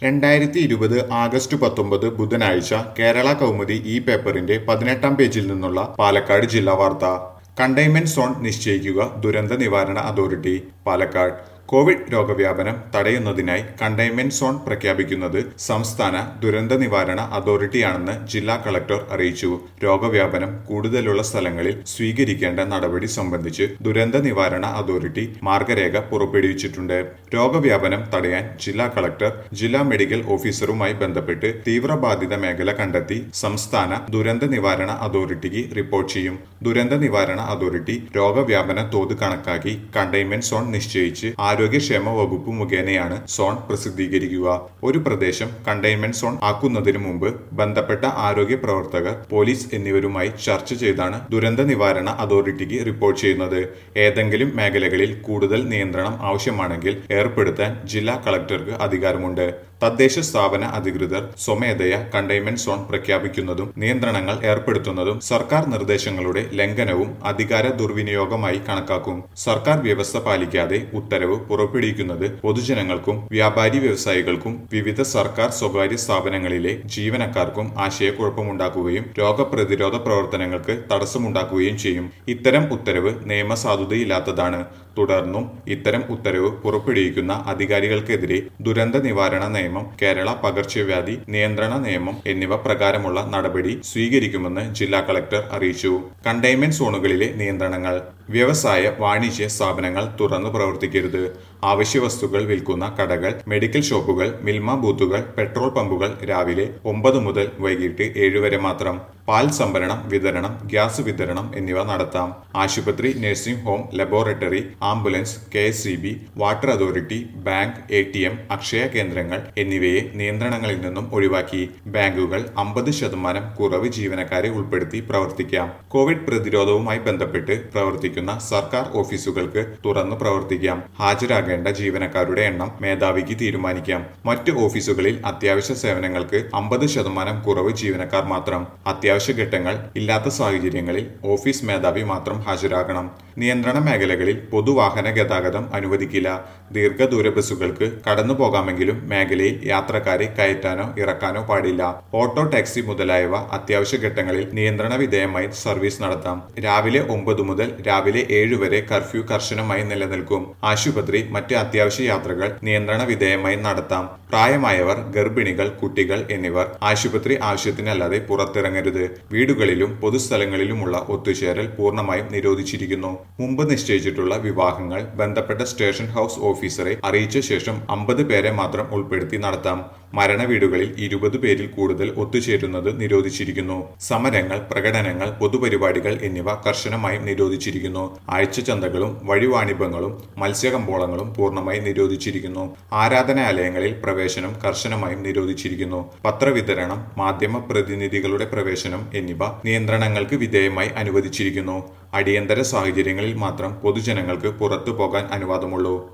2020 August 19 ബുധനാഴ്ച കേരള കൗമുദി ഈ പേപ്പറിന്റെ 18-ാം പേജിൽ നിന്നുള്ള പാലക്കാട് ജില്ലാ വാർത്ത. കണ്ടെയ്ൻമെന്റ് സോൺ നിശ്ചയിക്കുക ദുരന്ത നിവാരണ അതോറിറ്റി. പാലക്കാട് കോവിഡ് രോഗവ്യാപനം തടയുന്നതിനായി കണ്ടെയ്ൻമെന്റ് സോൺ പ്രഖ്യാപിക്കുന്നത് സംസ്ഥാന ദുരന്ത നിവാരണ അതോറിറ്റിയാണെന്ന് ജില്ലാ കളക്ടർ അറിയിച്ചു. രോഗവ്യാപനം കൂടുതലുള്ള സ്ഥലങ്ങളിൽ സ്വീകരിക്കേണ്ട നടപടി സംബന്ധിച്ച് ദുരന്ത നിവാരണ അതോറിറ്റി മാർഗരേഖ പുറപ്പെടുവിച്ചിട്ടുണ്ട്. രോഗവ്യാപനം തടയാൻ ജില്ലാ കളക്ടർ ജില്ലാ മെഡിക്കൽ ഓഫീസറുമായി ബന്ധപ്പെട്ട് തീവ്രബാധിത മേഖല കണ്ടെത്തി സംസ്ഥാന ദുരന്ത നിവാരണ അതോറിറ്റിക്ക് റിപ്പോർട്ട് ചെയ്യും. ദുരന്ത നിവാരണ അതോറിറ്റി രോഗവ്യാപന തോത് കണക്കാക്കി കണ്ടെയ്ൻമെന്റ് സോൺ നിശ്ചയിച്ച് ആരോഗ്യക്ഷേമ വകുപ്പ് മുഖേനയാണ് സോൺ പ്രസിദ്ധീകരിക്കുക. ഒരു പ്രദേശം കണ്ടെയ്ൻമെന്റ് സോൺ ആക്കുന്നതിന് മുമ്പ് ബന്ധപ്പെട്ട ആരോഗ്യ പ്രവർത്തകർ, പോലീസ് എന്നിവരുമായി ചർച്ച ചെയ്താണ് ദുരന്ത നിവാരണ അതോറിറ്റിക്ക് റിപ്പോർട്ട് ചെയ്യുന്നത്. ഏതെങ്കിലും മേഖലകളിൽ കൂടുതൽ നിയന്ത്രണം ആവശ്യമാണെങ്കിൽ ഏർപ്പെടുത്താൻ ജില്ലാ കളക്ടർക്ക് അധികാരമുണ്ട്. തദ്ദേശ സ്ഥാപന അധികൃതർ സ്വമേധയാ കണ്ടെയ്ൻമെന്റ് സോൺ പ്രഖ്യാപിക്കുന്നതും നിയന്ത്രണങ്ങൾ ഏർപ്പെടുത്തുന്നതും സർക്കാർ നിർദ്ദേശങ്ങളുടെ ലംഘനവും അധികാര ദുർവിനിയോഗമായി കണക്കാക്കും. സർക്കാർ വ്യവസ്ഥ പാലിക്കാതെ ഉത്തരവ് പുറപ്പെടുവിക്കുന്നത് പൊതുജനങ്ങൾക്കും വ്യാപാരി വ്യവസായികൾക്കും വിവിധ സർക്കാർ സ്വകാര്യ സ്ഥാപനങ്ങളിലെ ജീവനക്കാർക്കും ആശയക്കുഴപ്പമുണ്ടാക്കുകയും രോഗപ്രതിരോധ പ്രവർത്തനങ്ങൾക്ക് തടസ്സമുണ്ടാക്കുകയും ചെയ്യും. ഇത്തരം ഉത്തരവ് നിയമസാധുതയില്ലാത്തതാണ്. തുടർന്നും ഇത്തരം ഉത്തരവ് പുറപ്പെടുവിക്കുന്ന അധികാരികൾക്കെതിരെ ദുരന്ത നിവാരണ നിയമം, കേരള പകർച്ചവ്യാധി നിയന്ത്രണ നിയമം എന്നിവ പ്രകാരമുള്ള നടപടി സ്വീകരിക്കുമെന്ന് ജില്ലാ കളക്ടർ അറിയിച്ചു. കണ്ടെയ്ൻമെന്റ് സോണുകളിലെ നിയന്ത്രണങ്ങൾ. വ്യവസായ വാണിജ്യ സ്ഥാപനങ്ങൾ തുറന്നു പ്രവർത്തിക്കരുത്. അവശ്യ വസ്തുക്കൾ വിൽക്കുന്ന കടകൾ, മെഡിക്കൽ ഷോപ്പുകൾ, മിൽമ ബൂത്തുകൾ, പെട്രോൾ പമ്പുകൾ രാവിലെ 9 മുതൽ വൈകിട്ട് 7 വരെ മാത്രം. പാൽ സംഭരണം, വിതരണം, ഗ്യാസ് വിതരണം എന്നിവ നടത്താം. ആശുപത്രി, nursing home, laboratory, ambulance, KSEB, water authority, bank, ATM, Akshaya കേന്ദ്രങ്ങൾ എന്നിവയെ നിയന്ത്രണങ്ങളിൽ നിന്നും ഒഴിവാക്കി. ബാങ്കുകൾ 50% കുറവ് ജീവനക്കാരെ ഉൾപ്പെടുത്തി പ്രവർത്തിക്കാം. കോവിഡ് പ്രതിരോധവുമായി ബന്ധപ്പെട്ട് പ്രവർത്തിക്കുന്ന സർക്കാർ ഓഫീസുകൾക്ക് തുറന്നു പ്രവർത്തിക്കാം. ഹാജരാകേണ്ട ജീവനക്കാരുടെ എണ്ണം മേധാവിക്ക് തീരുമാനിക്കാം. മറ്റ് ഓഫീസുകളിൽ അത്യാവശ്യ സേവനങ്ങൾക്ക് 50% കുറവ് ജീവനക്കാർ മാത്രം. അത്യാവശ്യ ഘട്ടങ്ങൾ ഇല്ലാത്ത സാഹചര്യങ്ങളിൽ ഓഫീസ് മേധാവി മാത്രം ഹാജരാകണം. നിയന്ത്രണ മേഖലകളിൽ പൊതുവാഹന ഗതാഗതം അനുവദിക്കില്ല. ദീർഘദൂര ബസ്സുകൾക്ക് കടന്നു പോകാമെങ്കിലും മേഖലയിൽ യാത്രക്കാരെ കയറ്റാനോ ഇറക്കാനോ പാടില്ല. ഓട്ടോ, ടാക്സി മുതലായവ അത്യാവശ്യ ഘട്ടങ്ങളിൽ നിയന്ത്രണ വിധേയമായി സർവീസ് നടത്താം. രാവിലെ 9 മുതൽ രാവിലെ 7 വരെ കർഫ്യൂ കർശനമായി നിലനിൽക്കും. ആശുപത്രി, മറ്റ് അത്യാവശ്യ യാത്രകൾ നിയന്ത്രണ വിധേയമായി നടത്താം. പ്രായമായവർ, ഗർഭിണികൾ, കുട്ടികൾ എന്നിവർ ആശുപത്രി ആവശ്യത്തിനല്ലാതെ പുറത്തിറങ്ങരുത്. വീടുകളിലും പൊതുസ്ഥലങ്ങളിലുമുള്ള ഒത്തുചേരൽ പൂർണ്ണമായും നിരോധിച്ചിരിക്കുന്നു. മുമ്പ് നിശ്ചയിച്ചിട്ടുള്ള വിവാഹങ്ങൾ ബന്ധപ്പെട്ട സ്റ്റേഷൻ ഹൌസ് ഓഫീസറെ അറിയിച്ച ശേഷം 50 പേരെ മാത്രം ഉൾപ്പെടുത്തി നടത്താം. മരണ വീടുകളിൽ 20 പേരിൽ കൂടുതൽ ഒത്തുചേരുന്നത് നിരോധിച്ചിരിക്കുന്നു. സമരങ്ങൾ, പ്രകടനങ്ങൾ, പൊതുപരിപാടികൾ എന്നിവ കർശനമായും നിരോധിച്ചിരിക്കുന്നു. ആഴ്ചച്ചന്തകളും വഴിവാണിഭങ്ങളും മത്സ്യകമ്പോളങ്ങളും പൂർണ്ണമായി നിരോധിച്ചിരിക്കുന്നു. ആരാധനാലയങ്ങളിൽ പ്രവേശനം കർശനമായും നിരോധിച്ചിരിക്കുന്നു. പത്രവിതരണം, മാധ്യമ പ്രതിനിധികളുടെ പ്രവേശനം എന്നിവ നിയന്ത്രണങ്ങൾക്ക് വിധേയമായി അനുവദിച്ചിരിക്കുന്നു. അടിയന്തര സാഹചര്യങ്ങളിൽ മാത്രം പൊതുജനങ്ങൾക്ക് പുറത്തു പോകാൻ അനുവാദമുള്ളൂ.